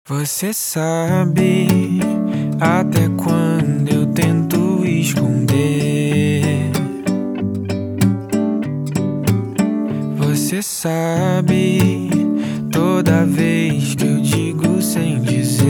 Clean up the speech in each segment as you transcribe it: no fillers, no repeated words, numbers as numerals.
Você sabe até quando eu tento esconder. Você sabe toda vez que eu digo sem dizer.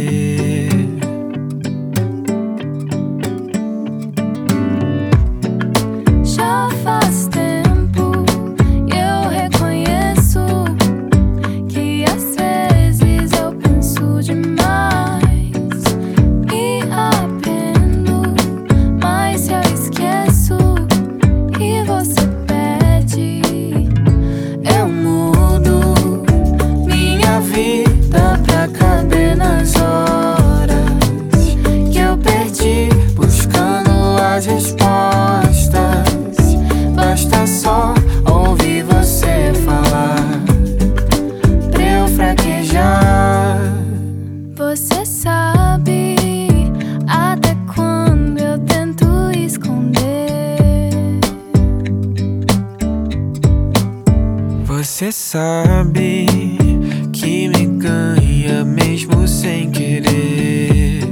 Já faz tempo e eu reconheço que às vezes eu penso demais. Me arrependo, mas eu esqueço e você pede. Eu mudo minha vida pra caber nas horas que eu perdi buscando as respostas. Basta só ouvir você falar pra eu fraquejar. Você sabe até quando eu tento esconder. Você sabe que me ganha mesmo sem querer.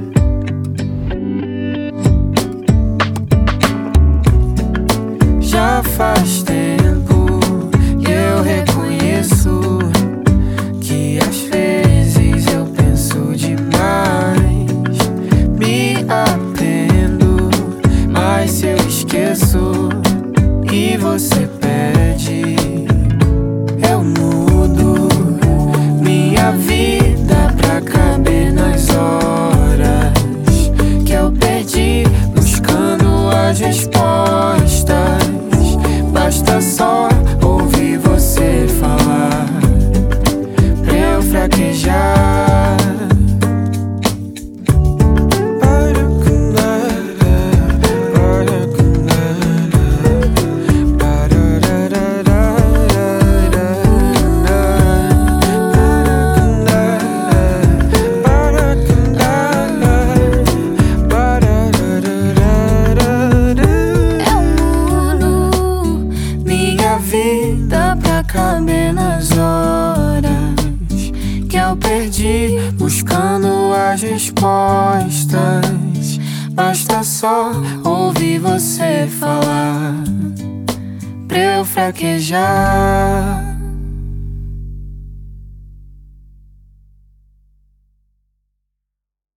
Já faz tempo e eu reconheço que às vezes eu penso demais. Me arrependo, mas eu esqueço e você pede. Eu mudo minha vida pra caber nas horas que eu perdi buscando as respostas. Basta só ouvir você falar pra eu fraquejar. Vida pra caber nas horas que eu perdi buscando as respostas. Basta só ouvir você falar pra eu fraquejar.